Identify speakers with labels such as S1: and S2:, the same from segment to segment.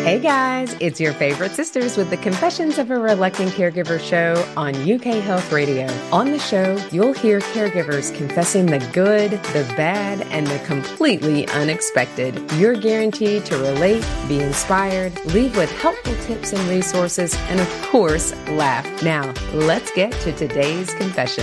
S1: Hey guys, it's your favorite sisters with the Confessions of a Reluctant Caregiver show on UK Health Radio. On the show, you'll hear caregivers confessing the good, the bad, and the completely unexpected. You're guaranteed to relate, be inspired, leave with helpful tips and resources, and of course, laugh. Now, let's get to today's confession.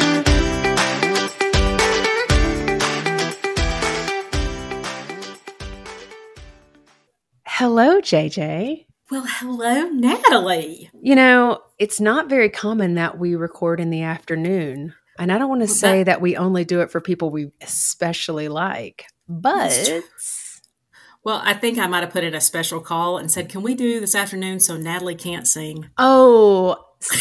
S1: Hello, JJ.
S2: Well, hello, Natalie.
S1: You know, it's not very common that we record in the afternoon. And I don't want to say that we only do it for people we especially like, but...
S2: Well, I think I might have put in a special call and said, can we do this afternoon so Natalie can't sing?
S1: Oh,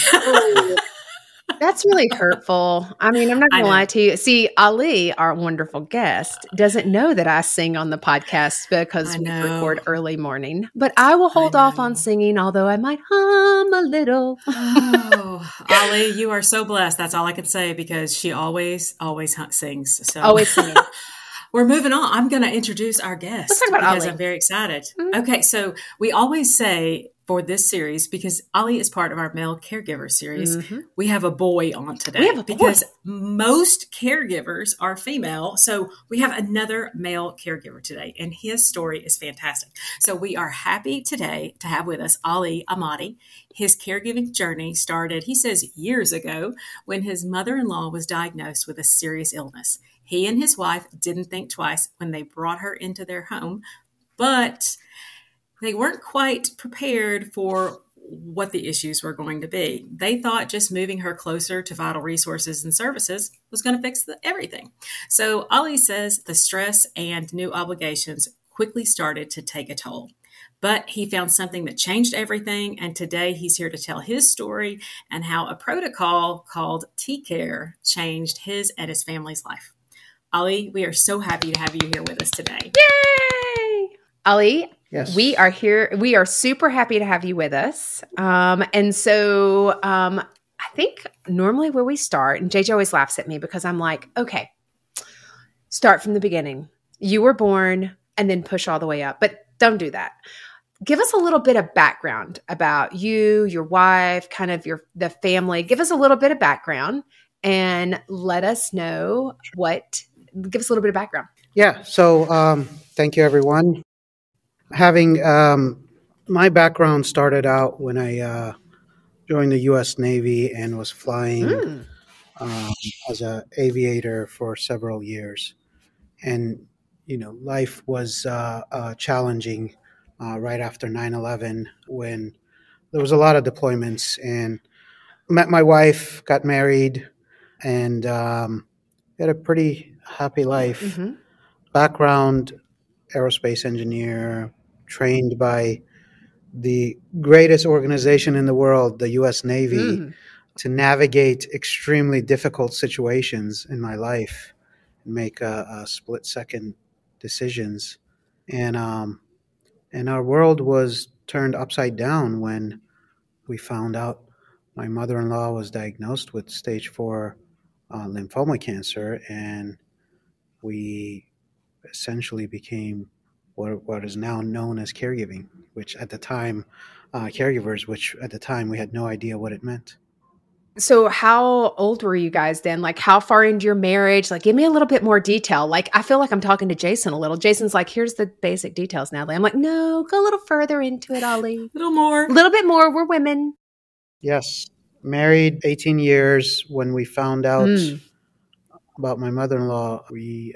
S1: that's really hurtful. I mean, I'm not going to lie to you. See, Ali, our wonderful guest, doesn't know that I sing on the podcast because we record early morning. But I will hold off on singing, although I might hum a little.
S2: Oh, Ali, you are so blessed. That's all I can say because she always sings. So.
S1: Always singing.
S2: We're moving on. I'm going to introduce our guest
S1: Let's talk about
S2: because
S1: Ali.
S2: I'm very excited. Mm-hmm. Okay, so we always say for this series, because Ali is part of our male caregiver series, we have a boy on today.
S1: We have a boy.
S2: Because most caregivers are female, so we have another male caregiver today, and his story is fantastic. So we are happy today to have with us Ali Ahmadi. His caregiving journey started, he says, years ago when his mother-in-law was diagnosed with a serious illness. He and his wife didn't think twice when they brought her into their home, but they weren't quite prepared for what the issues were going to be. They thought just moving her closer to vital resources and services was going to fix everything. So Ali says the stress and new obligations quickly started to take a toll. But he found something that changed everything, and today he's here to tell his story and how a protocol called T-Care changed his and his family's life. Ali, we are so happy to have you here with us today.
S1: Yay! Ali,
S3: yes.
S1: We are here. We are super happy to have you with us. And so I think normally where we start, and JJ always laughs at me because I'm like, okay, start from the beginning. You were born and then push all the way up, but don't do that. Give us a little bit of background about you, your wife, kind of the family. Give us a little bit of background and let us know give us a little bit of background.
S3: Yeah. So thank you, everyone. Having my background started out when I joined the U.S. Navy and was flying as an aviator for several years. And, life was challenging right after 9/11 when there was a lot of deployments, and met my wife, got married, and had a pretty happy life.
S1: Mm-hmm.
S3: Background, aerospace engineer, trained by the greatest organization in the world, the U.S. Navy, to navigate extremely difficult situations in my life and make split-second decisions. And our world was turned upside down when we found out my mother-in-law was diagnosed with stage 4 lymphoma cancer, and we essentially became what is now known as caregiving, which at the time, we had no idea what it meant.
S1: So how old were you guys then? Like how far into your marriage? Like give me a little bit more detail. Like I feel like I'm talking to Jason a little. Jason's like, here's the basic details, Natalie. I'm like, no, go a little further into it, Ali.
S2: A little
S1: bit more. We're women.
S3: Yes. Married 18 years. When we found out about my mother-in-law, we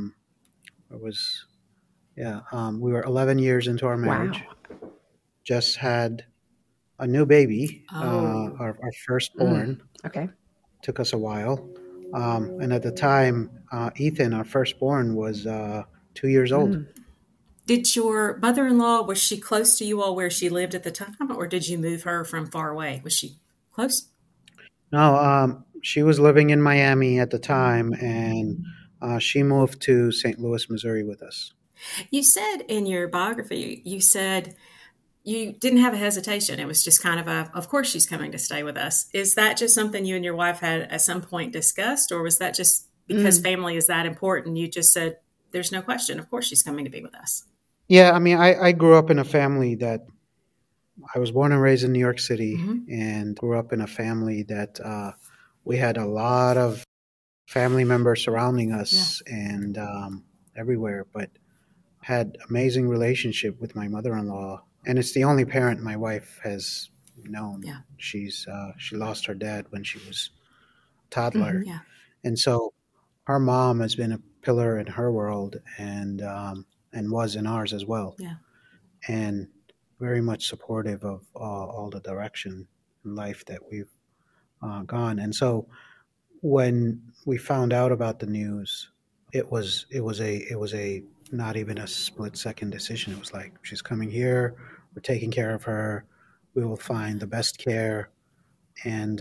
S3: were 11 years into our marriage.
S1: Wow.
S3: Just had a new baby, our firstborn.
S1: Okay.
S3: Took us a while. And at the time, Ethan, our firstborn, was 2 years old.
S2: Did your mother-in-law, was she close to you all where she lived at the time, or did you move her from far away? Was she close?
S3: No, she was living in Miami at the time, and she moved to St. Louis, Missouri with us.
S2: You said in your biography, you said you didn't have a hesitation. It was just kind of course she's coming to stay with us. Is that just something you and your wife had at some point discussed, or was that just because family is that important? You just said, there's no question. Of course she's coming to be with us.
S3: Yeah, I mean, I grew up in a family that I was born and raised in New York City,
S2: Mm-hmm.
S3: and grew up in a family that we had a lot of family members surrounding
S2: Yeah.
S3: us and everywhere, but had amazing relationship with my mother-in-law, and it's the only parent my wife has known.
S2: Yeah.
S3: She lost her dad when she was a toddler,
S1: Mhm.
S2: Yeah.
S3: and so her mom has been a pillar in her world and was in ours as well,
S2: Yeah.
S3: and very much supportive of all the direction in life that we've gone. And so when we found out about the news, it was a not even a split second decision. It was like, she's coming here, we're taking care of her, we will find the best care, and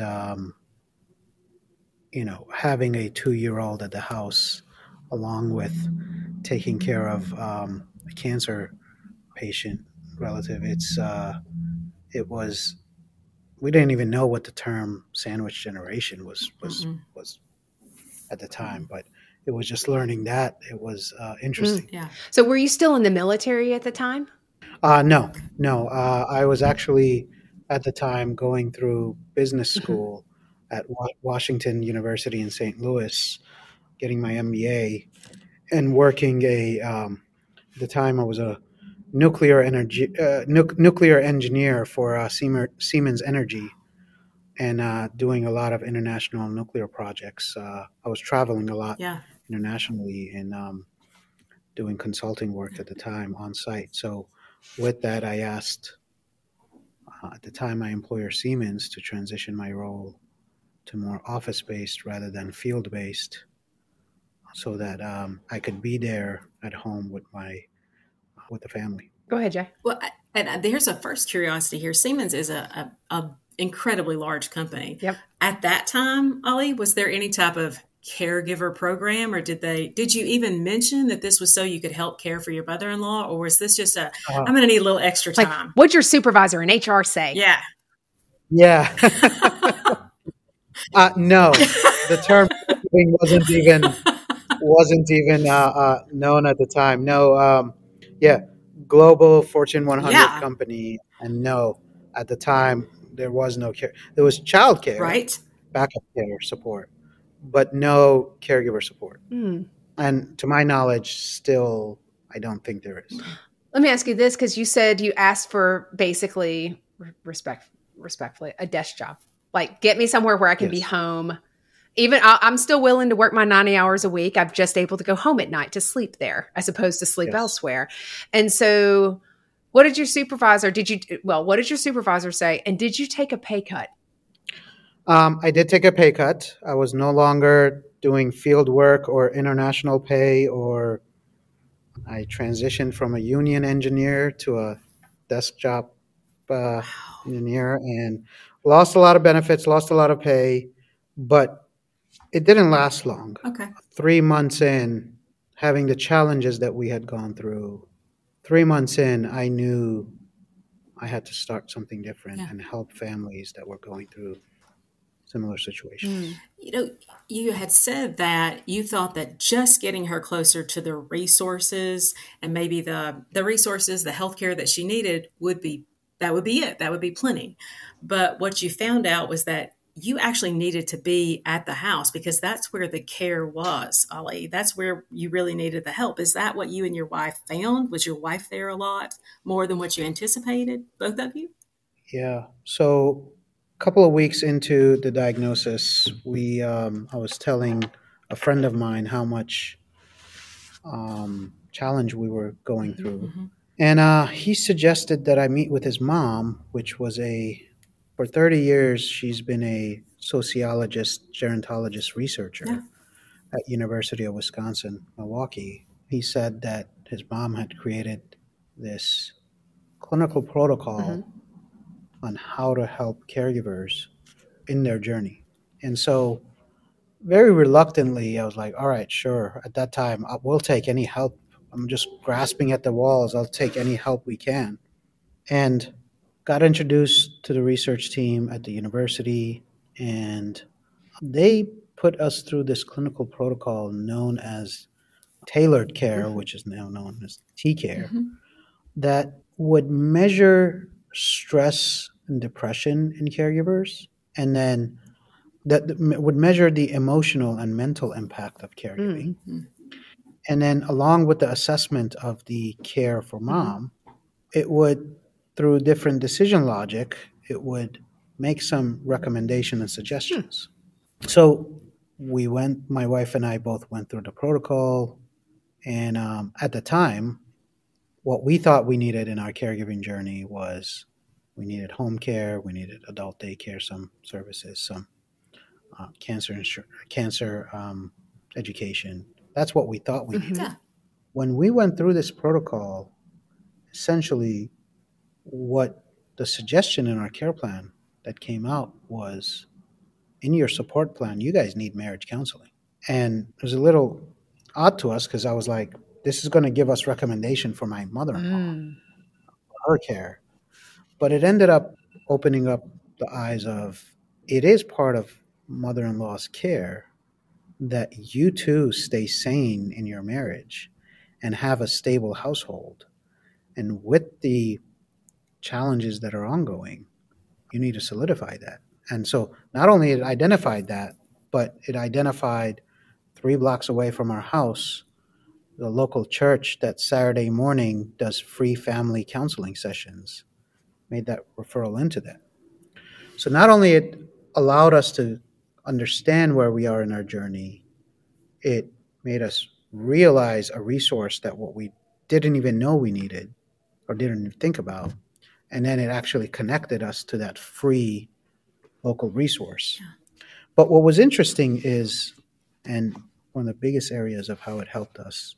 S3: having a 2-year old at the house, along with taking care of a cancer patient relative. It was We didn't even know what the term sandwich generation
S2: Mm-mm.
S3: was at the time, but it was just learning that it was interesting.
S2: Yeah.
S1: So were you still in the military at the time?
S3: No, no. I was actually at the time going through business
S1: Mhm.
S3: school at Washington University in St. Louis, getting my MBA, and working at the time I was a nuclear engineer for Siemens Energy, and doing a lot of international nuclear projects. I was traveling a lot
S2: Yeah.
S3: internationally and doing consulting work at the time on site. So, with that, I asked at the time my employer Siemens to transition my role to more office based rather than field based, so that I could be there at home with the family.
S1: Go ahead, Jay.
S2: Well, and there's a first curiosity here. Siemens is a incredibly large company.
S1: Yep.
S2: At that time, Ollie, was there any type of caregiver program, or did you even mention that this was so you could help care for your mother-in-law, or was this just
S3: Uh,
S2: I'm going to need a little extra
S1: Like,
S2: time?
S1: what's your supervisor in HR say?
S2: Yeah.
S3: yeah. No, the term wasn't even known at the time. No, yeah, global Fortune 100
S2: Yeah.
S3: company, and no, at the time there was no care. There was child care,
S2: Right.
S3: backup care support, but no caregiver support.
S1: Hmm.
S3: And to my knowledge, still, I don't think there is.
S1: Let me ask you this, because you said you asked for basically respectfully a desk job. Like, get me somewhere where I can be
S3: Yes,
S1: home. Even I'm still willing to work my 90 hours a week. I'm just able to go home at night to sleep there as opposed to sleep
S3: yes.
S1: elsewhere. And so, what did your supervisor? What did your supervisor say? And did you take a pay cut?
S3: I did take a pay cut. I was no longer doing field work or international pay, or I transitioned from a union engineer to a desk job uh, engineer, and lost a lot of benefits, lost a lot of pay, but it didn't last long.
S2: Okay.
S3: 3 months in, having the challenges that we had gone through, 3 months in, I knew I had to start something different
S2: Yeah.
S3: and help families that were going through similar
S1: Hmm.
S3: situations.
S2: You know, you had said that you thought that just getting her closer to the resources and maybe the resources, the healthcare that she needed that would be it. That would be plenty. But what you found out was that you actually needed to be at the house because that's where the care was, Ollie. That's where you really needed the help. Is that what you and your wife found? Was your wife there a lot more than what you anticipated, both of you?
S3: Yeah. So, a couple of weeks into the diagnosis, I was telling a friend of mine how much challenge we were going
S2: Hmm.
S3: through.
S2: Hmm.
S3: And he suggested that I meet with his mom, which was for 30 years, she's been a sociologist, gerontologist
S2: Yeah.
S3: researcher at University of Wisconsin, Milwaukee. He said that his mom had created this clinical
S1: Hmm.
S3: protocol on how to help caregivers in their journey. And so, very reluctantly, I was like, all right, sure. At that time, we'll take any help. I'm just grasping at the walls. I'll take any help we can. And got introduced to the research team at the university, and they put us through this clinical protocol known as tailored care,
S1: Hmm.
S3: which is now known as T care,
S2: Hmm.
S3: that would measure stress and depression in caregivers, and then that would measure the emotional and mental impact of caregiving. And then along with the assessment of the care for mom, it would, through different decision logic, it would make some recommendation and suggestions. So my wife and I both went through the protocol. And at the time, what we thought we needed in our caregiving journey was we needed home care, we needed adult daycare, some services, some cancer education. That's what we thought we needed.
S2: Yeah.
S3: When we went through this protocol, essentially what the suggestion in our care plan that came out was, in your support plan, you guys need marriage counseling. And it was a little odd to us because I was like, this is going to give us recommendation for my mother-in-law, her care. But it ended up opening up the eyes of, it is part of mother-in-law's care that you too stay sane in your marriage and have a stable household. And with the challenges that are ongoing, you need to solidify that. And so not only it identified that, but it identified 3 blocks away from our house, the local church that Saturday morning does free family counseling sessions, made that referral into that. So not only it allowed us to understand where we are in our journey, it made us realize a resource that what we didn't even know we needed or didn't even think about. And then it actually connected us to that free local resource. Yeah. But what was interesting is, and one of the biggest areas of how it helped us,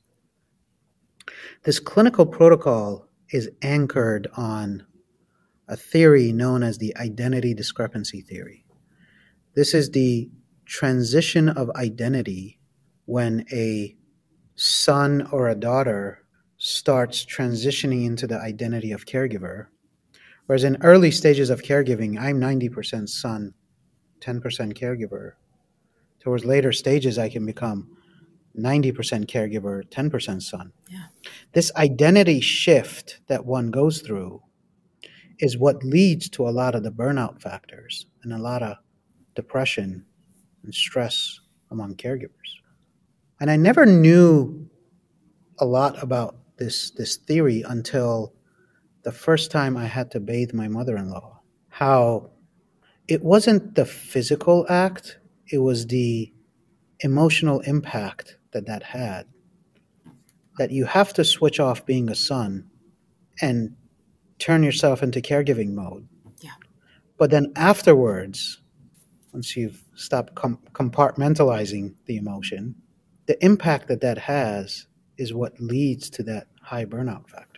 S3: this clinical protocol is anchored on a theory known as the identity discrepancy theory. This is the transition of identity when a son or a daughter starts transitioning into the identity of caregiver. Whereas in early stages of caregiving, I'm 90% son, 10% caregiver. Towards later stages, I can become 90% caregiver, 10% son.
S2: Yeah.
S3: This identity shift that one goes through is what leads to a lot of the burnout factors and a lot of depression and stress among caregivers. And I never knew a lot about this theory until the first time I had to bathe my mother-in-law. How it wasn't the physical act, it was the emotional impact that had. That you have to switch off being a son and turn yourself into caregiving mode.
S2: Yeah.
S3: But then afterwards, once you've stopped compartmentalizing the emotion, the impact that has is what leads to that high burnout factor.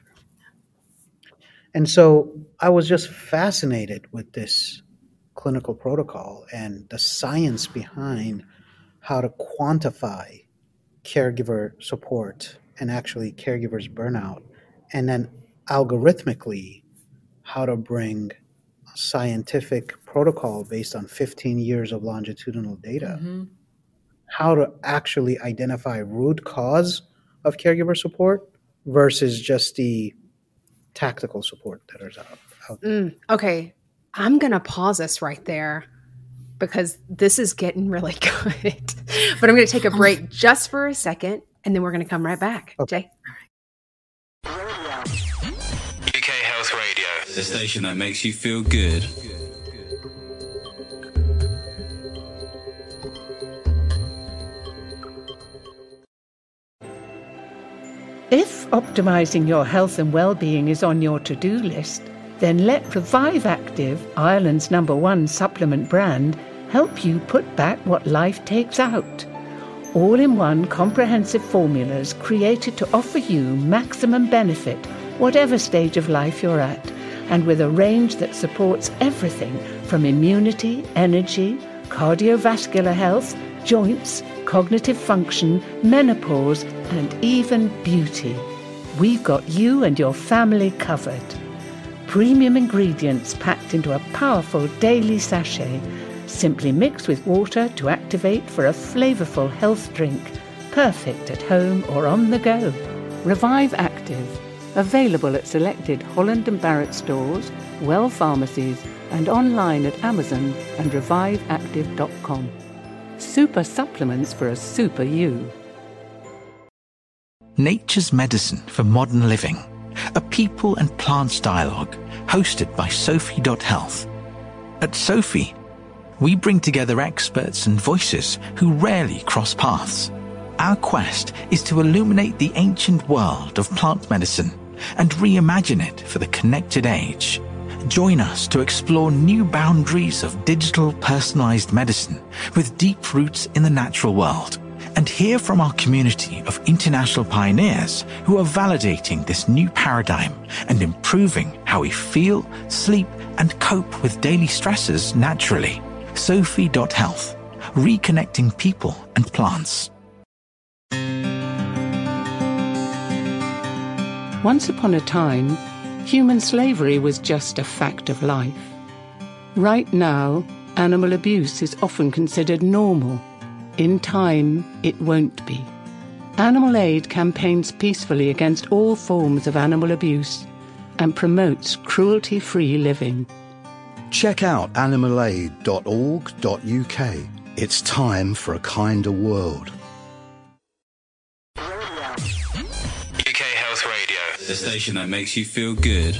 S3: And so I was just fascinated with this clinical protocol and the science behind how to quantify caregiver support and actually caregivers burnout, and then algorithmically how to bring a scientific protocol based on 15 years of longitudinal data, how to actually identify root cause of caregiver support versus just the tactical support that is out there.
S1: Okay, I'm going to pause us right there because this is getting really good. But I'm going to take a break just for a second, and then we're going to come right back.
S3: Okay.
S1: Jay?
S4: UK Health Radio, the station that makes you feel good.
S5: If optimizing your health and well-being is on your to-do list, then let Revive Active, Ireland's #1 supplement brand, help you put back what life takes out. All-in-one comprehensive formulas created to offer you maximum benefit, whatever stage of life you're at, and with a range that supports everything from immunity, energy, cardiovascular health, joints, cognitive function, menopause, and even beauty. We've got you and your family covered. Premium ingredients packed into a powerful daily sachet, simply mix with water to activate for a flavorful health drink, perfect at home or on the go. Revive Active, Available at selected Holland & Barrett stores, Well pharmacies, and online at Amazon and reviveactive.com. Super supplements for a super you.
S6: Nature's Medicine for Modern Living, a people and plants dialogue hosted by Sophie.health. At Sophie, we bring together experts and voices who rarely cross paths. Our quest is to illuminate the ancient world of plant medicine and reimagine it for the connected age. Join us to explore new boundaries of digital personalized medicine with deep roots in the natural world, and hear from our community of international pioneers who are validating this new paradigm and improving how we feel, sleep, and cope with daily stresses naturally. Sophie.health, reconnecting people and plants.
S5: Once upon a time, human slavery was just a fact of life. Right now, animal abuse is often considered normal. In time, it won't be. Animal Aid campaigns peacefully against all forms of animal abuse and promotes cruelty-free living.
S7: Check out animalaid.org.uk. It's time for a kinder world.
S4: UK Health Radio, the station that makes you feel good.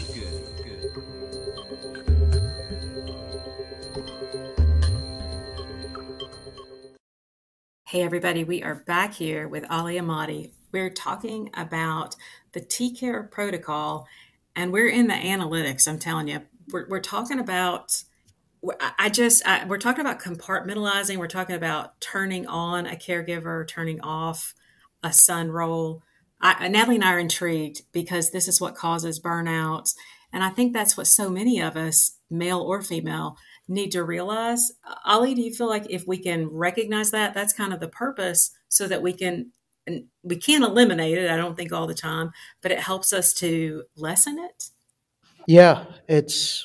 S2: Hey everybody, we are back here with Ali Ahmadi. We're talking about the TCARE protocol, and we're in the analytics. I'm telling you, we're talking about. We're talking about compartmentalizing. We're talking about turning on a caregiver, turning off a son role. Natalie and I are intrigued because this is what causes burnouts, and I think that's what so many of us, male or female, need to realize. Ali, do you feel like if we can recognize that, that's kind of the purpose, so that we can't eliminate it, I don't think all the time, but it helps us to lessen it?
S3: Yeah, it's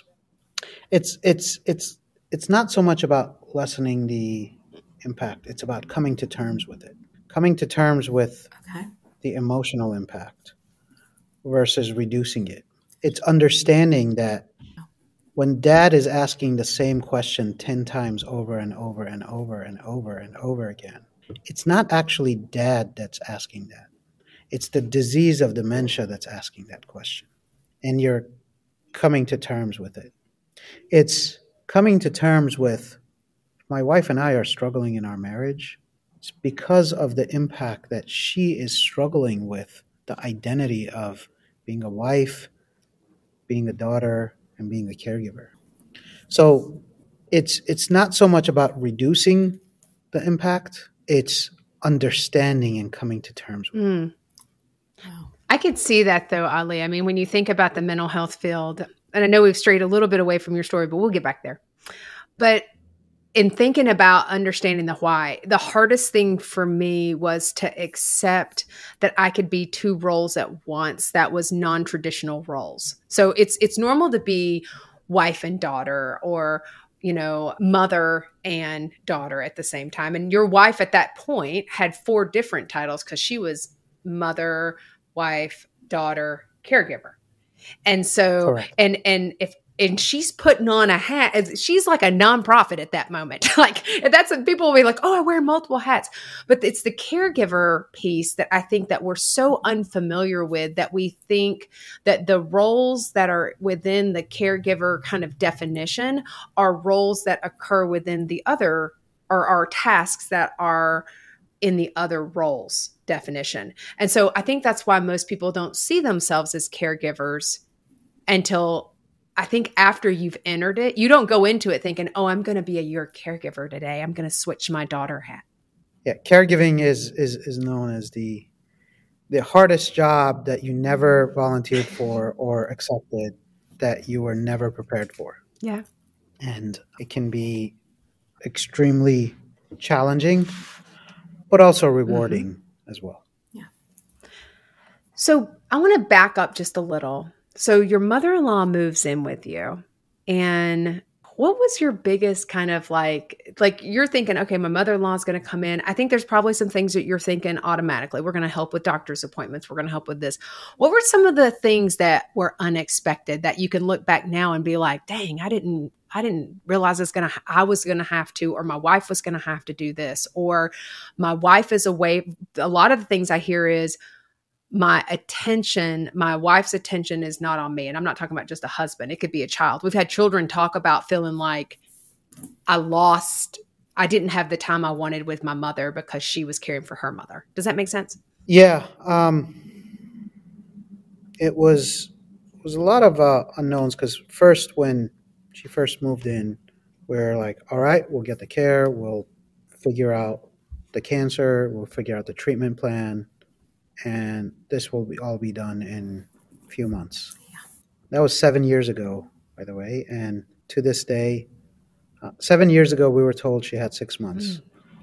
S3: not so much about lessening the impact. It's about coming to terms with it. Coming to terms with the emotional impact versus reducing it. It's understanding that when dad is asking the same question 10 times over and over and over and over and over again, it's not actually dad that's asking that. It's the disease of dementia that's asking that question. And you're coming to terms with it. It's coming to terms with, my wife and I are struggling in our marriage. It's because of the impact that she is struggling with the identity of being a wife, being a daughter, and being a caregiver. So it's not so much about reducing the impact, it's understanding and coming to terms with it.
S1: I could see that though, Ali. I mean, when you think about the mental health field, and I know we've strayed a little bit away from your story, but we'll get back there. But in thinking about understanding the why, the hardest thing for me was to accept that I could be two roles at once. That was non-traditional roles. So it's normal to be wife and daughter, or, you know, mother and daughter at the same time. And your wife at that point had 4 different titles because she was mother, wife, daughter, caregiver. And so,
S3: Correct.
S1: and she's putting on a hat. She's like a nonprofit at that moment. Like, that's what people will be like, oh, I wear multiple hats. But it's the caregiver piece that I think that we're so unfamiliar with, that we think that the roles that are within the caregiver kind of definition are roles that occur within the other, or are tasks that are in the other roles definition. And so I think that's why most people don't see themselves as caregivers until, I think, after you've entered it. You don't go into it thinking, oh, I'm going to be your caregiver today. I'm going to switch my daughter hat.
S3: Yeah, caregiving is known as the hardest job that you never volunteered for or accepted, that you were never prepared for.
S1: Yeah.
S3: And it can be extremely challenging, but also rewarding as well.
S2: Yeah.
S1: So I want to back up just a little. So your mother-in-law moves in with you, and What was your biggest kind of like you're thinking, okay, my mother-in-law is going to come in. I think there's probably some things that you're thinking automatically. We're going to help with doctor's appointments. We're going to help with this. What were some of the things that were unexpected that you can look back now and be like, dang, I didn't realize I was going to have to, or my wife was going to have to do this, or my wife is away. A lot of the things I hear is, my wife's attention is not on me. And I'm not talking about just a husband. It could be a child. We've had children talk about feeling like I didn't have the time I wanted with my mother because she was caring for her mother. Does that make sense?
S3: Yeah. It was a lot of unknowns, because first, when she first moved in, we were like, all right, we'll get the care. We'll figure out the cancer. We'll figure out the treatment plan. And this will all be done in a few months. Yeah. That was 7 years ago, by the way. And to this day, 7 years ago, we were told she had 6 months.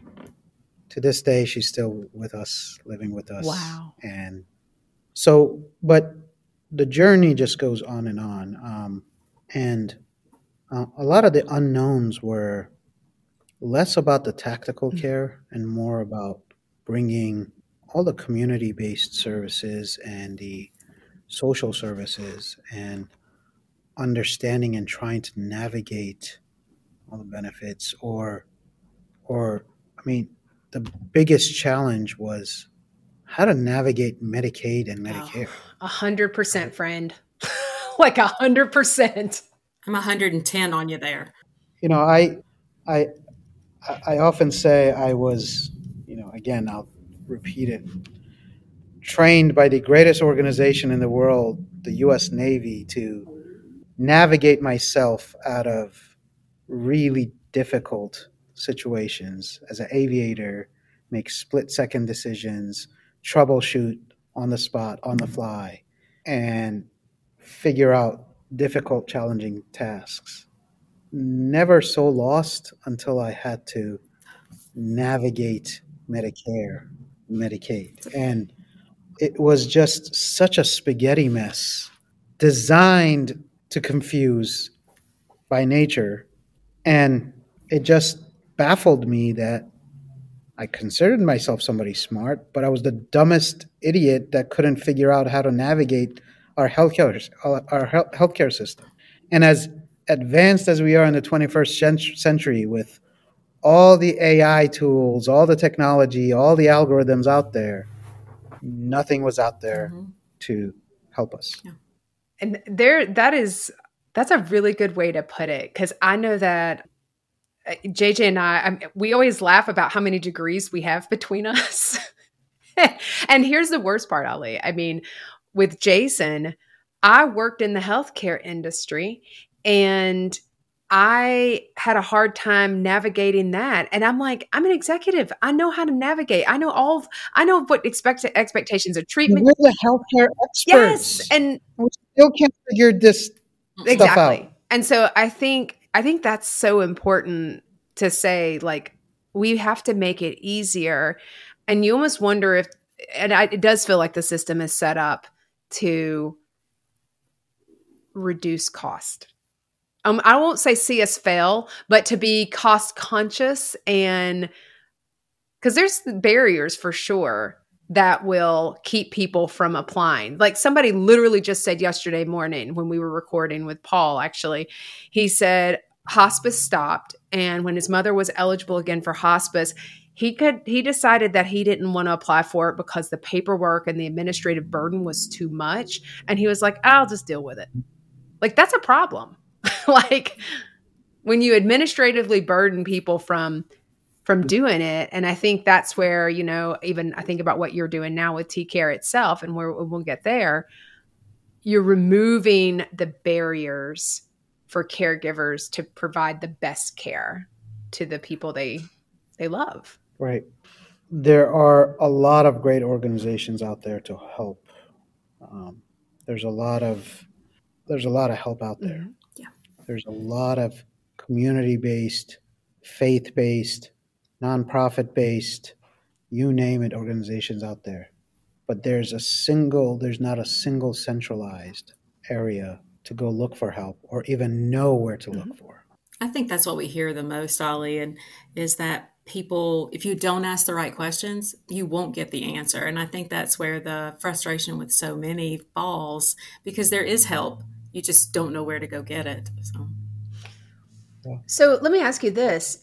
S3: To this day, she's still with us, living with us.
S1: Wow.
S3: And so, but the journey just goes on and on. And a lot of the unknowns were less about the tactical care and more about bringing all the community-based services and the social services, and understanding and trying to navigate all the benefits, or I mean, the biggest challenge was how to navigate Medicaid and Medicare.
S1: 100%, friend. Like 100%.
S2: I'm 110 on you there.
S3: You know, I often say I was, again, I'll repeat it, trained by the greatest organization in the world, the U.S. Navy, to navigate myself out of really difficult situations as an aviator, make split-second decisions, troubleshoot on the spot, on the fly, and figure out difficult, challenging tasks. Never so lost until I had to navigate Medicare, Medicaid. And it was just such a spaghetti mess, designed to confuse by nature. And it just baffled me that I considered myself somebody smart, but I was the dumbest idiot that couldn't figure out how to navigate our healthcare system. And as advanced as we are in the 21st century, with all the AI tools, all the technology, all the algorithms out there, nothing was out there to help us.
S1: Yeah. And that's a really good way to put it, because I know that JJ and we always laugh about how many degrees we have between us. And here's the worst part, Ali. I mean, with Jason, I worked in the healthcare industry, and I had a hard time navigating that. And I'm like, I'm an executive. I know how to navigate. I know what expectations of treatment.
S3: We're the healthcare experts.
S1: Yes. And
S3: we still can't figure this stuff out.
S1: And so I think that's so important to say, like, we have to make it easier. And you almost wonder if, it does feel like the system is set up to reduce cost. I won't say see us fail, but to be cost conscious, and because there's barriers for sure that will keep people from applying. Like somebody literally just said yesterday morning when we were recording with Paul, actually, he said hospice stopped. And when his mother was eligible again for hospice, he decided that he didn't want to apply for it because the paperwork and the administrative burden was too much. And he was like, I'll just deal with it. Like, that's a problem. Like when you administratively burden people from doing it. And I think that's where, even I think about what you're doing now with TCare itself, and where we'll get there, you're removing the barriers for caregivers to provide the best care to the people they love.
S3: Right. There are a lot of great organizations out there to help. There's a lot of help out there.
S1: Mm-hmm.
S2: Yeah.
S3: There's a lot of community-based, faith-based, nonprofit-based, you name it, organizations out there. But there's not a single centralized area to go look for help or even know where to look for.
S2: I think that's what we hear the most, Ollie, and is that people, if you don't ask the right questions, you won't get the answer. And I think that's where the frustration with so many falls, because there is help. You just don't know where to go get it.
S1: So let me ask you this.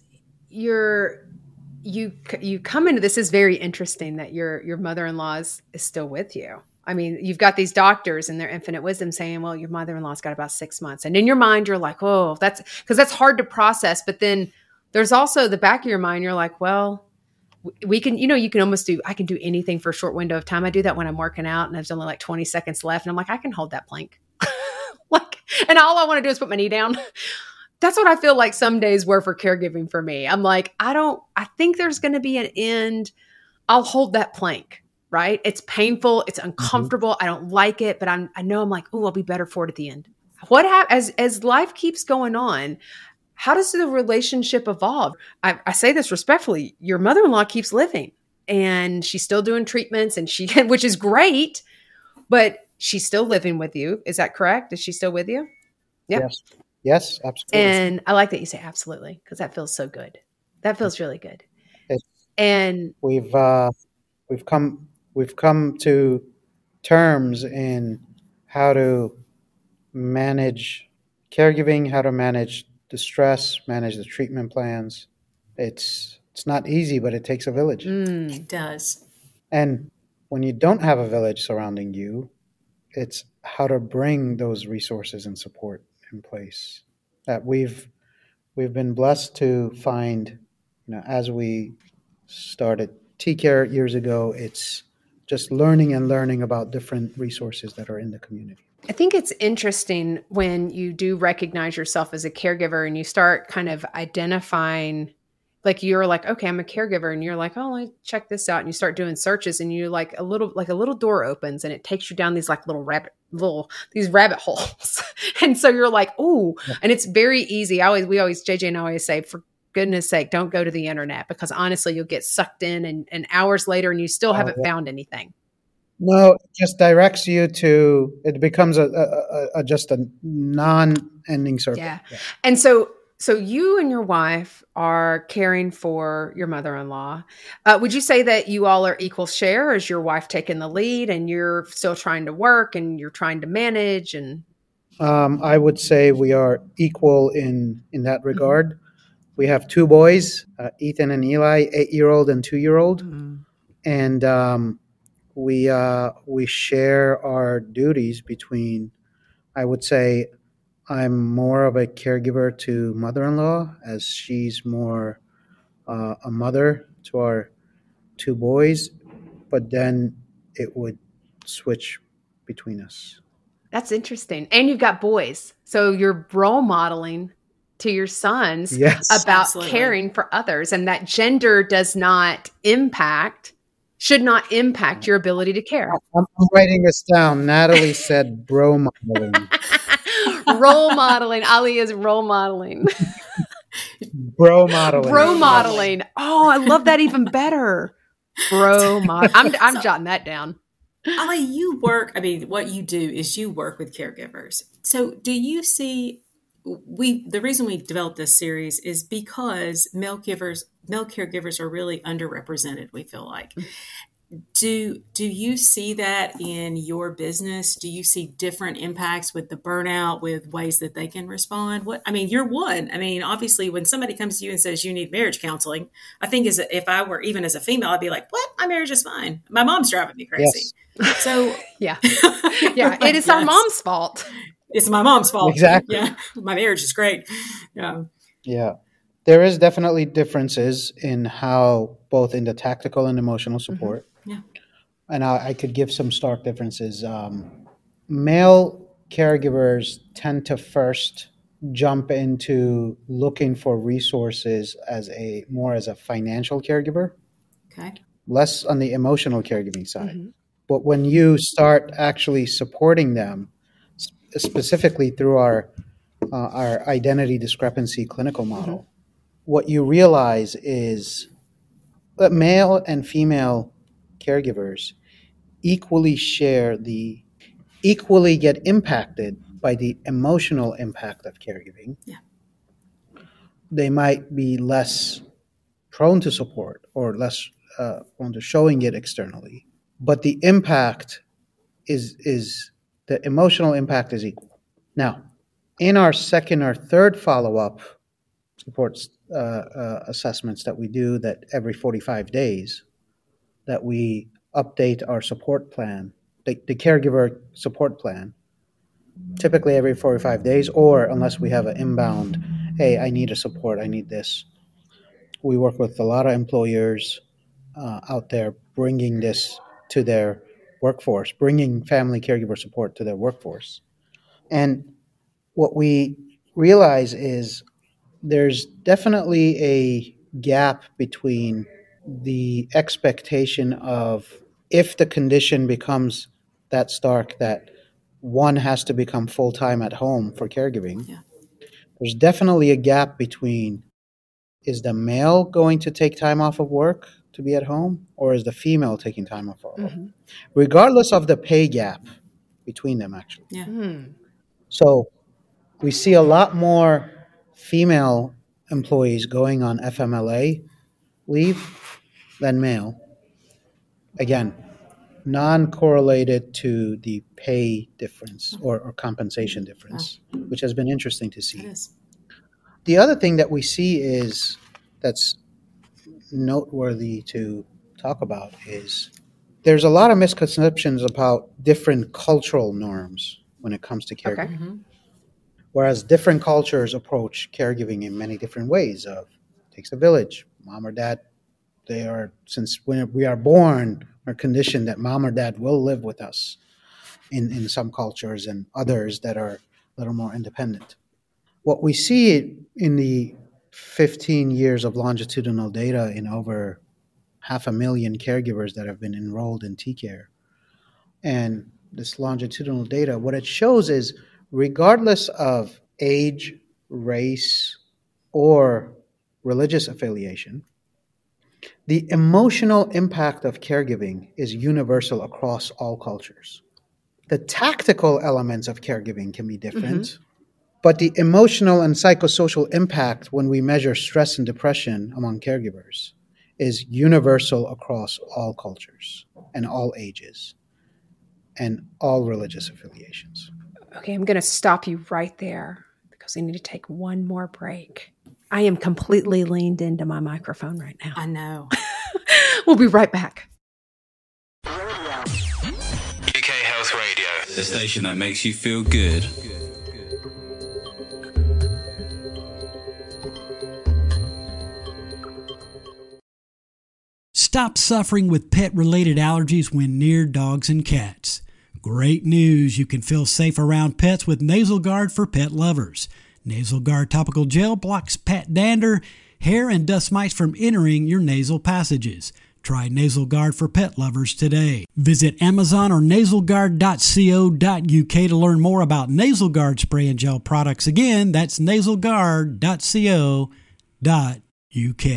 S1: You come into this is very interesting that your mother-in-law is still with you. I mean, you've got these doctors and their infinite wisdom saying, well, your mother-in-law's got about 6 months. And in your mind, you're like, oh, that's because that's hard to process. But then there's also the back of your mind. You're like, well, we can, you can almost I can do anything for a short window of time. I do that when I'm working out and there's only like 20 seconds left. And I'm like, I can hold that plank. And all I want to do is put my knee down. That's what I feel like some days were for caregiving for me. I'm like, I think there's going to be an end. I'll hold that plank. Right? It's painful. It's uncomfortable. Mm-hmm. I don't like it, but I know I'm like, oh, I'll be better for it at the end. What happens as life keeps going on? How does the relationship evolve? I say this respectfully. Your mother-in-law keeps living and she's still doing treatments and which is great, but she's still living with you. Is that correct? Is she still with you?
S3: Yep. Yes, absolutely.
S1: And I like that you say absolutely, because that feels so good. That feels really good. And
S3: we've come to terms in how to manage caregiving, how to manage the stress, manage the treatment plans. It's not easy, but it takes a village.
S2: It does.
S3: And when you don't have a village surrounding you, it's how to bring those resources and support in place. That we've been blessed to find, as we started T-Care years ago, it's just learning about different resources that are in the community.
S1: I think it's interesting when you do recognize yourself as a caregiver and you start kind of identifying, like you're like, okay, I'm a caregiver, and you're like, oh, let me check this out, and you start doing searches, and you like a little door opens, and it takes you down these like rabbit holes, and so you're like, oh, and it's very easy. JJ and I always say, for goodness sake, don't go to the internet, because honestly, you'll get sucked in and hours later and you still haven't found anything.
S3: No, it just directs you to, it becomes just a non-ending circle.
S1: Yeah. And so you and your wife are caring for your mother-in-law. Would you say that you all are equal share? Is your wife taking the lead and you're still trying to work and you're trying to manage? And
S3: I would say we are equal in that regard. Mm-hmm. We have 2 boys, Ethan and Eli, 8-year-old and 2-year-old. Mm-hmm. And we share our duties between, I would say, I'm more of a caregiver to mother-in-law, as she's more a mother to our 2 boys, but then it would switch between us.
S1: That's interesting. And you've got boys. So you're role modeling to your sons about absolutely. Caring for others, and that gender should not impact your ability to care.
S3: I'm writing this down. Natalie said bro modeling.
S1: Role modeling. Ali is role modeling.
S3: Bro modeling.
S1: Bro modeling. Oh, I love that even better. Bro modeling. I'm jotting that down.
S2: Ali, what you do is you work with caregivers. So do you see, the reason we developed this series is because male caregivers are really underrepresented, we feel like. Do you see that in your business? Do you see different impacts with the burnout, with ways that they can respond? You're one. Obviously, when somebody comes to you and says you need marriage counseling, I think if I were even as a female, I'd be like, what? My marriage is fine. My mom's driving me crazy. Yes. So
S1: yeah, it is our mom's fault.
S2: It's my mom's fault.
S3: Exactly.
S2: Yeah, my marriage is great. Yeah.
S3: Yeah. There is definitely differences in how, both in the tactical and emotional support. Mm-hmm.
S2: Yeah.
S3: And I could give some stark differences. Male caregivers tend to first jump into looking for resources as a financial caregiver.
S2: Okay.
S3: Less on the emotional caregiving side. Mm-hmm. But when you start actually supporting them, specifically through our identity discrepancy clinical model, mm-hmm. what you realize is that male and female caregivers equally get impacted by the emotional impact of caregiving.
S2: Yeah.
S3: they might be less prone to support or less prone to showing it externally. But the impact is the emotional impact is equal. Now, in our second or third follow-up support assessments that we do that every 45 days, that we update our support plan, the caregiver support plan, typically every 45 days, or unless we have an inbound, hey, I need a support, I need this. We work with a lot of employers out there bringing this to their workforce, bringing family caregiver support to their workforce. And what we realize is there's definitely a gap between the expectation of if the condition becomes that stark that one has to become full-time at home for caregiving.
S2: Yeah.
S3: There's definitely a gap between, is the male going to take time off of work to be at home, or is the female taking time off of work? Mm-hmm. Regardless of the pay gap between them, actually.
S2: Yeah.
S3: So we see a lot more female employees going on FMLA leave than male. Again, non-correlated to the pay difference or compensation difference, which has been interesting to see.
S2: It is.
S3: The other thing that we see is that's noteworthy to talk about is there's a lot of misconceptions about different cultural norms when it comes to caregiving. Okay. Mm-hmm. Whereas different cultures approach caregiving in many different ways. It takes a village. Mom or dad, since when we are born, are conditioned that mom or dad will live with us in some cultures, and others that are a little more independent. What we see in the 15 years of longitudinal data in over 500,000 caregivers that have been enrolled in TCare, and this longitudinal data, what it shows is regardless of age, race, or religious affiliation, the emotional impact of caregiving is universal across all cultures. The tactical elements of caregiving can be different, but the emotional and psychosocial impact when we measure stress and depression among caregivers is universal across all cultures and all ages and all religious affiliations.
S1: Okay, I'm going to stop you right there because I need to take one more break. I am completely leaned into my microphone right now.
S2: I know.
S1: We'll be right back.
S4: UK Health Radio, the station that makes you feel good.
S8: Stop suffering with pet-related allergies when near dogs and cats. Great news, you can feel safe around pets with Nasal Guard for pet lovers. Nasal Guard topical gel blocks pet dander, hair, and dust mites from entering your nasal passages. Try Nasal Guard for pet lovers today. Visit Amazon or nasalguard.co.uk to learn more about Nasal Guard spray and gel products. Again, that's nasalguard.co.uk.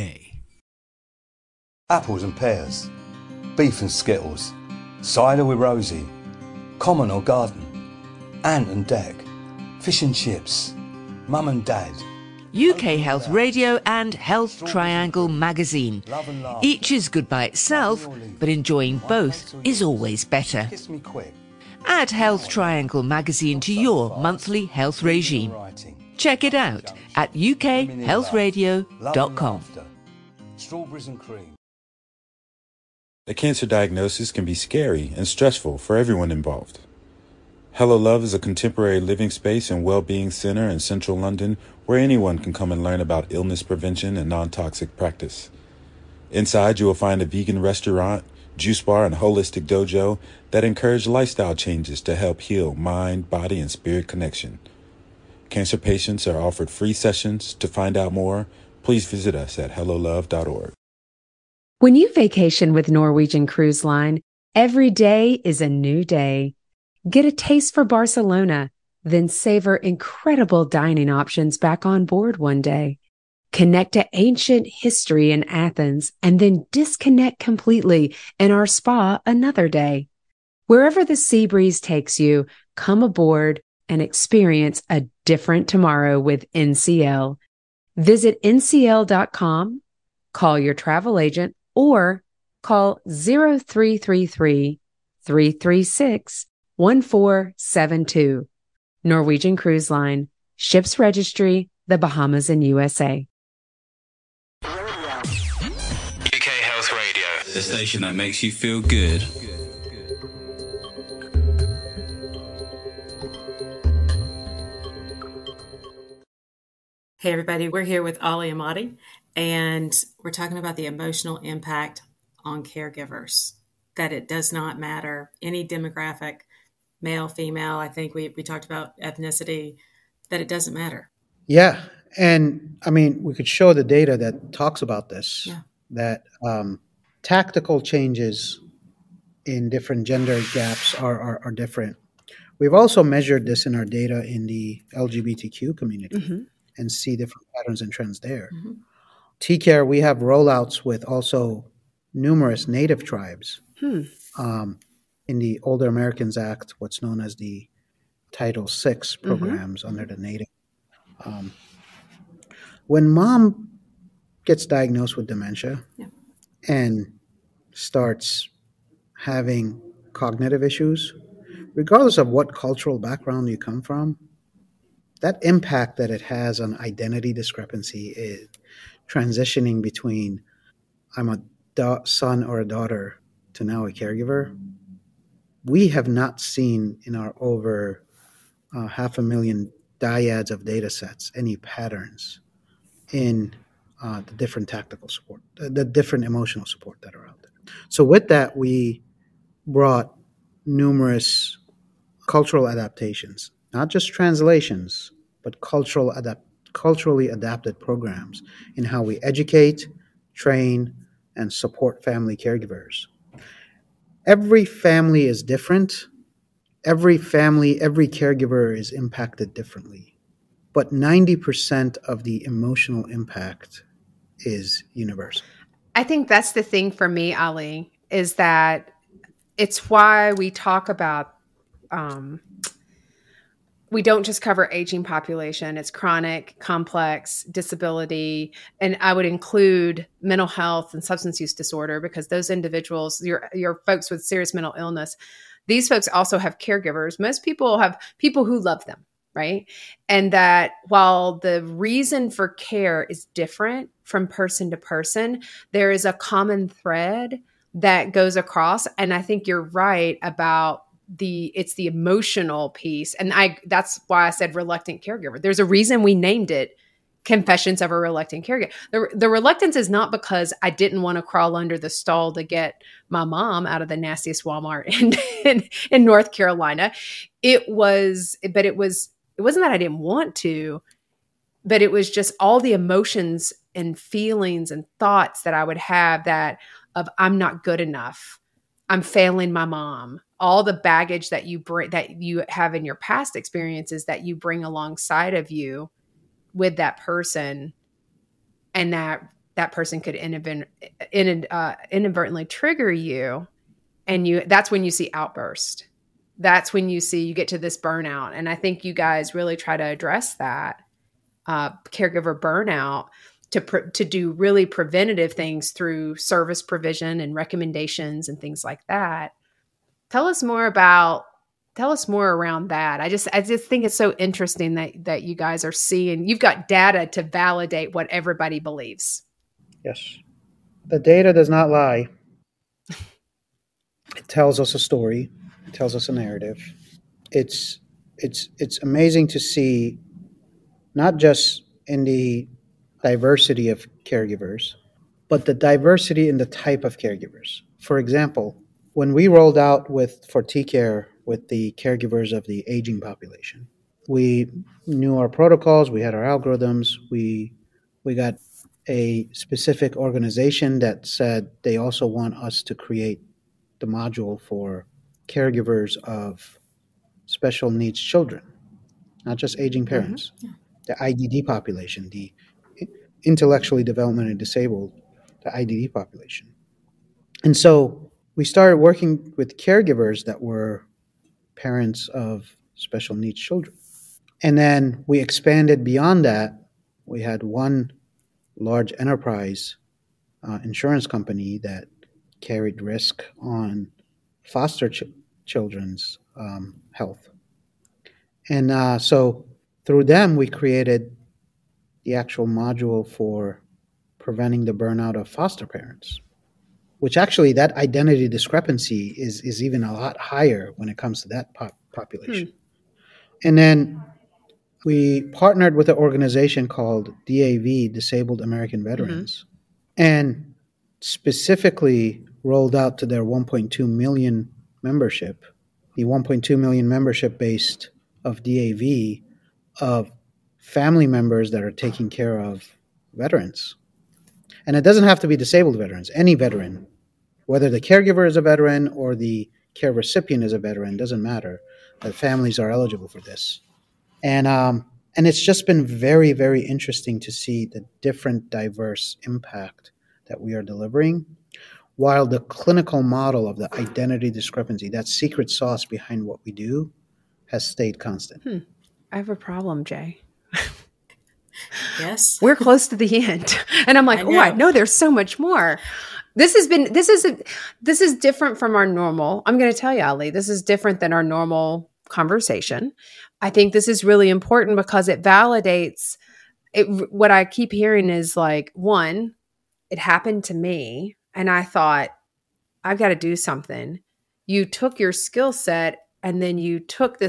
S7: Apples and pears, beef and skittles, cider with Rosie, common or garden, ant and deck, fish and chips, mum and dad.
S9: UK Health Radio and Health Triangle magazine. Each is good by itself, but enjoying both is always better.
S7: Kiss me quick.
S9: Add Health Triangle magazine to your monthly health regime. Check it out at ukhealthradio.com.
S7: Strawberries and cream.
S10: A cancer diagnosis can be scary and stressful for everyone involved. Hello Love is a contemporary living space and well-being center in central London where anyone can come and learn about illness prevention and non-toxic practice. Inside, you will find a vegan restaurant, juice bar, and holistic dojo that encourage lifestyle changes to help heal mind, body, and spirit connection. Cancer patients are offered free sessions. To find out more, please visit us at hellolove.org.
S1: When you vacation with Norwegian Cruise Line, every day is a new day. Get a taste for Barcelona, then savor incredible dining options back on board one day. Connect to ancient history in Athens, and then disconnect completely in our spa another day. Wherever the sea breeze takes you, come aboard and experience a different tomorrow with NCL. Visit ncl.com, call your travel agent, or call 0333 336 1472. Norwegian Cruise Line, Ships Registry, the Bahamas and USA.
S4: UK Health Radio, the station that makes you feel good.
S2: Hey everybody, we're here with Ali Amati, and we're talking about the emotional impact on caregivers, that it does not matter any demographic, male, female. I think we talked about ethnicity, that it doesn't matter.
S3: Yeah. And I mean, we could show the data that talks about this, that tactical changes in different gender gaps are different. We've also measured this in our data in the LGBTQ community and see different patterns and trends there. TCare, we have rollouts with also numerous Native tribes in the Older Americans Act, what's known as the Title VI programs under the Native. When mom gets diagnosed with dementia and starts having cognitive issues, regardless of what cultural background you come from, that impact that it has on identity discrepancy is transitioning between I'm a son or a daughter to now a caregiver. We have not seen in our over 500,000 dyads of data sets any patterns in the different tactical support, the different emotional support that are out there. So with that, we brought numerous cultural adaptations, not just translations, but culturally adapted programs in how we educate, train, and support family caregivers. Every family is different. Every caregiver is impacted differently. But 90% of the emotional impact is universal.
S1: I think that's the thing for me, Ali, is that it's why we talk about we don't just cover aging population. It's chronic, complex, disability, and I would include mental health and substance use disorder, because those individuals, your folks with serious mental illness, these folks also have caregivers. Most people have people who love them, right? And that while the reason for care is different from person to person, there is a common thread that goes across. And I think you're right about it's the emotional piece. And that's why I said reluctant caregiver. There's a reason we named it Confessions of a Reluctant Caregiver. The reluctance is not because I didn't want to crawl under the stall to get my mom out of the nastiest Walmart in North Carolina. It wasn't that I didn't want to, but it was just all the emotions and feelings and thoughts that I would have of I'm not good enough. I'm failing my mom. All the baggage that you bring, that you have in your past experiences that you bring alongside of you with that person, and that person could inadvertently trigger you, and that's when you see outburst. That's when you get to this burnout. And I think you guys really try to address that caregiver burnout to do really preventative things through service provision and recommendations and things like that. Tell us more around that. I just think it's so interesting that you guys are seeing, you've got data to validate what everybody believes.
S3: Yes. The data does not lie. It tells us a story. It tells us a narrative. It's amazing to see, not just in the diversity of caregivers, but the diversity in the type of caregivers. For example, when we rolled out for TCare with the caregivers of the aging population, we knew our protocols, we had our algorithms, we got a specific organization that said they also want us to create the module for caregivers of special needs children, not just aging parents, the IDD population, the intellectually developmentally disabled, the IDD population. And so we started working with caregivers that were parents of special needs children. And then we expanded beyond that we had one large enterprise insurance company that carried risk on foster children's health. And so through them, we created the actual module for preventing the burnout of foster parents, which actually that identity discrepancy is even a lot higher when it comes to that population. And then we partnered with an organization called DAV, Disabled American Veterans, and specifically rolled out to their 1.2 million membership, the 1.2 million membership base of DAV, of family members that are taking care of veterans. And it doesn't have to be disabled veterans. Any veteran, whether the caregiver is a veteran or the care recipient is a veteran, doesn't matter. The families are eligible for this. And it's just been very, very interesting to see the different diverse impact that we are delivering, while the clinical model of the identity discrepancy, that secret sauce behind what we do, has stayed constant.
S1: I have a problem, Jay.
S2: Yes.
S1: We're close to the end. And I'm like, I know there's so much more. This is different from our normal. I'm going to tell you, Ali, this is different than our normal conversation. I think this is really important because it validates it. What I keep hearing is like, one, it happened to me and I thought, I've got to do something. You took your skill set and then you took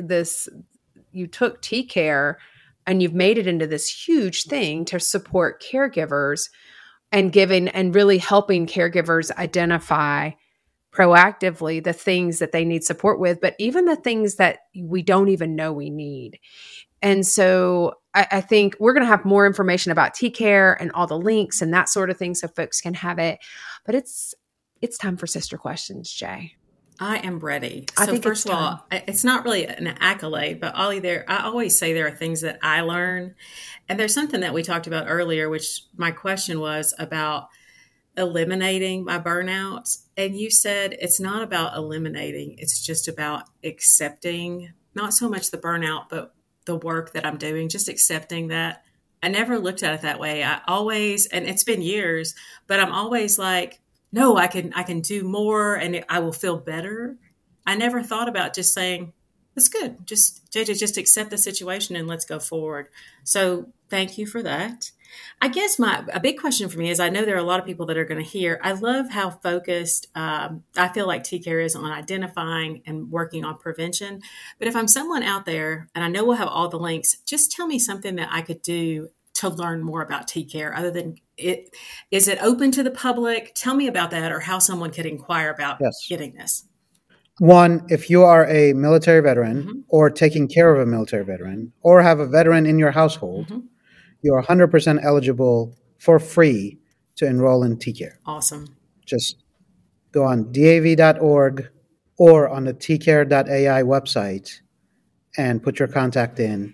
S1: you took TCare and you've made it into this huge thing to support caregivers and really helping caregivers identify proactively the things that they need support with, but even the things that we don't even know we need. And so I think we're going to have more information about TCare and all the links and that sort of thing so folks can have it. But it's time for sister questions, Jay.
S2: I am ready.
S1: I
S2: so
S1: think
S2: first of all, it's not really an accolade, but Ollie, I always say there are things that I learn. And there's something that we talked about earlier, which my question was about eliminating my burnout. And you said it's not about eliminating, it's just about accepting, not so much the burnout, but the work that I'm doing, just accepting that. I never looked at it that way. I always, and it's been years, but I'm always like, no, I can do more and I will feel better. I never thought about just saying, that's good. JJ, just accept the situation and let's go forward. So thank you for that. I guess a big question for me is, I know there are a lot of people that are going to hear, I love how focused I feel like TCare is on identifying and working on prevention. But if I'm someone out there, and I know we'll have all the links, just tell me something that I could do to learn more about TCare other than it. Is it open to the public? Tell me about that, or how someone could inquire about getting this.
S3: One, if you are a military veteran or taking care of a military veteran or have a veteran in your household, you're 100% eligible for free to enroll in TCare.
S2: Awesome.
S3: Just go on dav.org or on the tcare.ai website and put your contact in,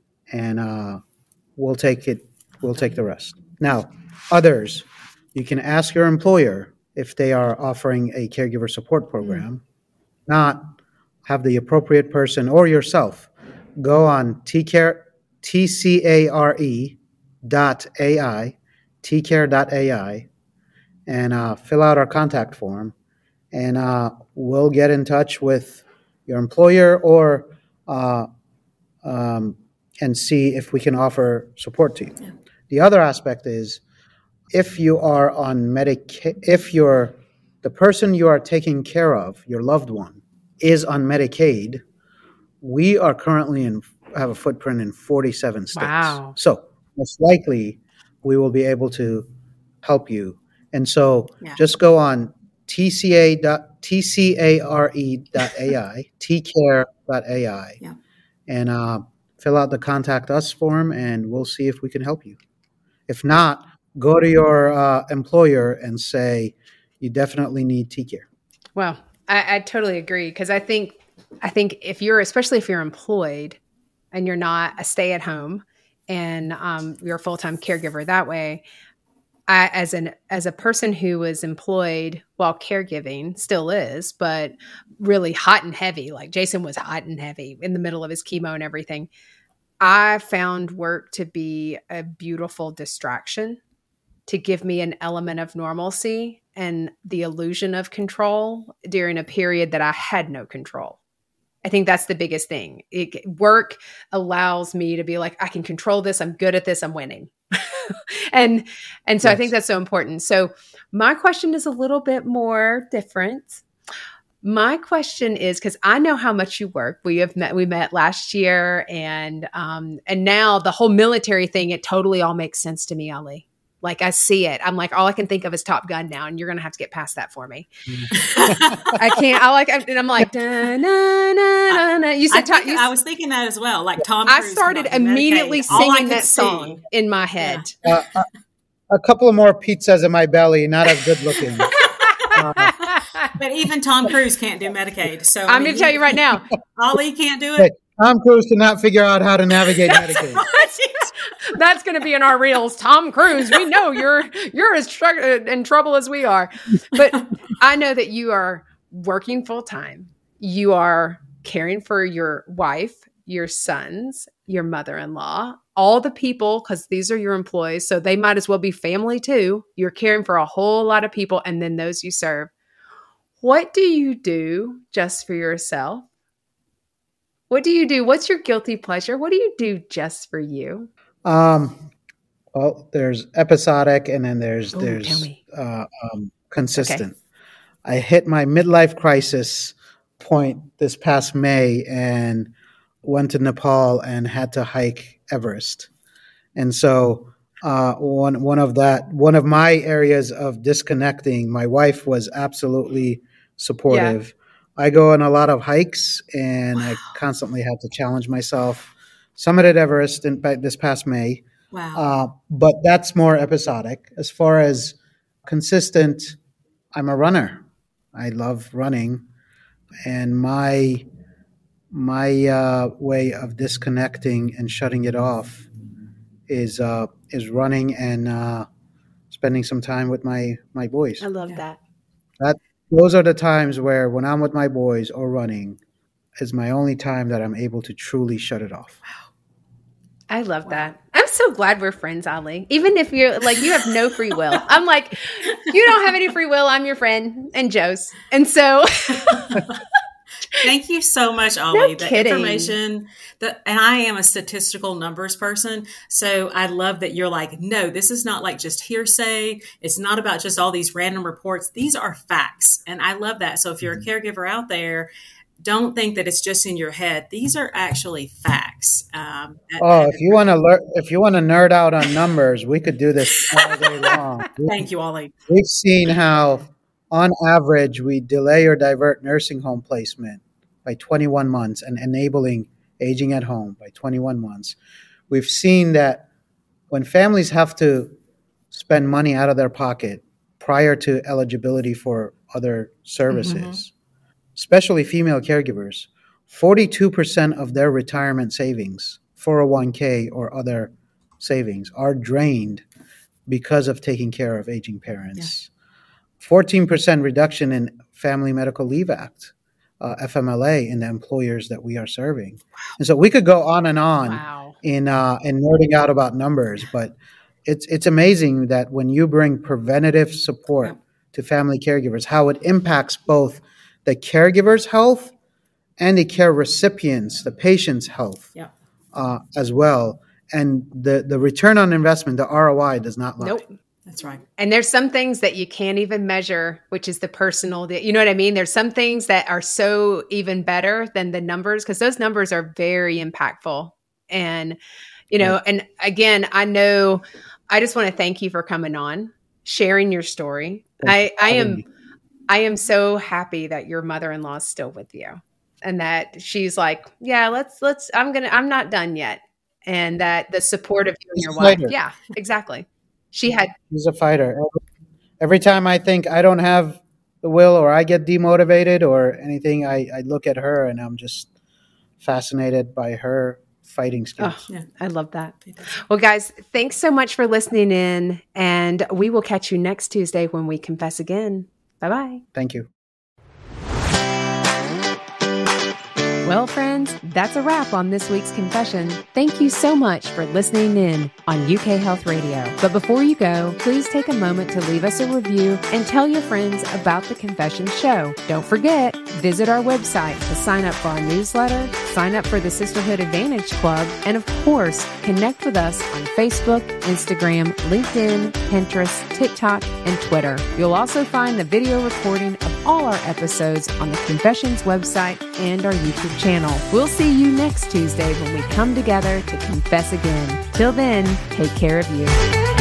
S3: and we'll take it. We'll take the rest. Now, others, you can ask your employer if they are offering a caregiver support program. Not have the appropriate person or yourself go on tcare.ai, tcare.ai, and fill out our contact form, and we'll get in touch with your employer or and see if we can offer support to you. Yeah. The other aspect is, if you are on Medicaid, if the person you are taking care of, your loved one, is on Medicaid, we are currently have a footprint in 47 states.
S1: Wow.
S3: So most likely we will be able to help you. And so just go on tcare.ai, tcare.ai, and fill out the contact us form, and we'll see if we can help you. If not, go to your employer and say, you definitely need TCare.
S1: Well, I totally agree, because I think especially if you're employed and you're not a stay-at-home and you're a full-time caregiver that way, as a person who was employed while caregiving, still is, but really hot and heavy, like Jason was hot and heavy in the middle of his chemo and everything, I found work to be a beautiful distraction, to give me an element of normalcy and the illusion of control during a period that I had no control. I think that's the biggest thing. Work allows me to be like, I can control this. I'm good at this. I'm winning. and so I think that's so important. So my question is a little bit more different. My question is, because I know how much you work. We met last year, and now the whole military thing, it totally all makes sense to me, Ali. Like, I see it. I'm like, all I can think of is Top Gun now, and you're going to have to get past that for me. I can't. And I'm like, da, na, na, na. You said
S2: I was thinking that as well. Like Tom Cruise.
S1: I started immediately singing that song in my head.
S3: A couple of more pizzas in my belly, not as good looking.
S2: But even Tom Cruise can't do Medicaid. So
S1: I'm going to tell you right now,
S2: Ali can't do it.
S3: Tom Cruise cannot figure out how to navigate Medicaid.
S1: That's going to be in our reels. Tom Cruise, we know you're as in trouble as we are. But I know that you are working full time. You are caring for your wife, your sons, your mother-in-law, all the people, because these are your employees. So they might as well be family too. You're caring for a whole lot of people, and then those you serve. What do you do just for yourself? What do you do? What's your guilty pleasure? What do you do just for you?
S3: Well, there's episodic, and then there's consistent. Okay. I hit my midlife crisis point this past May and went to Nepal and had to hike Everest. And so one of my areas of disconnecting, my wife was absolutely supportive. Yeah. I go on a lot of hikes, and I constantly have to challenge myself. Summited Everest this past May.
S2: Wow.
S3: But that's more episodic. As far as consistent, I'm a runner. I love running. And my way of disconnecting and shutting it off is running and spending some time with my boys.
S1: I love that.
S3: Those are the times where, when I'm with my boys or running, is my only time that I'm able to truly shut it off.
S1: Wow. I love that. I'm so glad we're friends, Ali. Even if you're like, you have no free will. I'm like, you don't have any free will. I'm your friend and Joe's. And so
S2: thank you so much, Ali.
S1: No kidding.
S2: Information and I am a statistical numbers person. So I love that you're like, no, this is not like just hearsay. It's not about just all these random reports. These are facts. And I love that. So if you're a caregiver out there, don't think that it's just in your head. These are actually facts.
S3: If you want to nerd out on numbers, we could do this all day long.
S2: Thank you, Ali.
S3: We've seen how, on average, we delay or divert nursing home placement by 21 months and enabling aging at home by 21 months. We've seen that when families have to spend money out of their pocket prior to eligibility for other services, especially female caregivers, 42% of their retirement savings, 401k or other savings, are drained because of taking care of aging parents. 14% reduction in Family Medical Leave Act, FMLA, in the employers that we are serving. And so we could go on and on in nerding out about numbers, but it's amazing that when you bring preventative support to family caregivers, how it impacts both the caregiver's health and the care recipients, the patient's health as well. And the return on investment, the ROI, does not lie.
S1: Nope.
S2: That's right.
S1: And there's some things that you can't even measure, which is the personal, you know what I mean? There's some things that are so even better than the numbers, because those numbers are very impactful. And, you know, and again, I just want to thank you for coming on, sharing your story. I am so happy that your mother-in-law is still with you, and that she's like, yeah, I'm not done yet. And that the support of you and your wife. Yeah, exactly. She's
S3: a fighter. Every time I think I don't have the will, or I get demotivated or anything, I look at her and I'm just fascinated by her fighting skills.
S1: Oh, I love that. Well, guys, thanks so much for listening in, and we will catch you next Tuesday when we confess again. Bye-bye.
S3: Thank you.
S1: Well, friends, that's a wrap on this week's confession. Thank you so much for listening in on UK Health Radio. But before you go, please take a moment to leave us a review and tell your friends about the Confession Show. Don't forget, visit our website to sign up for our newsletter, sign up for the Sisterhood Advantage Club, and of course, connect with us on Facebook, Instagram, LinkedIn, Pinterest, TikTok, and Twitter. You'll also find the video recording of all our episodes on the Confessions website and our YouTube channel. We'll see you next Tuesday when we come together to confess again. Till then, take care of you.